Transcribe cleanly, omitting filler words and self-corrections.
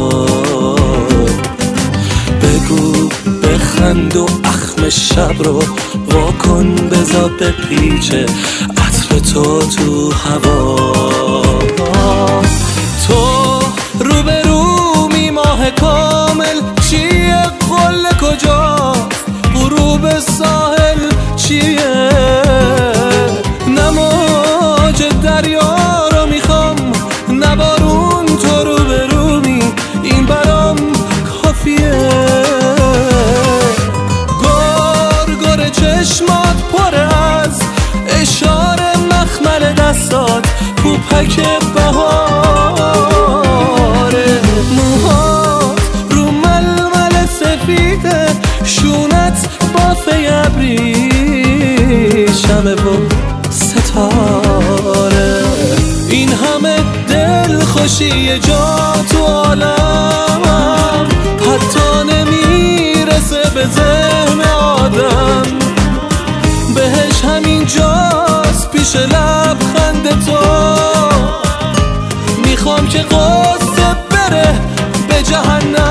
بگو بخند و اخم شب رو واکن، بذار بپیچه عطر تو هوا. تو روبرومی ماه کامل چیه؟ قله کجاست؟ غروب ساحل چیه؟ نماج دریا رو میخوام، نبارون تو روبرومی این برام کافیه. گرگر چشمات پر از اشاره مخمل دستات، پوپک بهاره. موهات رو ململ سفیده، شونت بافه ابریشمه و ستاره. این همه دل خوشی جا تو عالمم، حتی نمیرسه به ذهن آدم. بهش همین جاست پیش لبخند تو، میخوام که قصه بره به جهنم.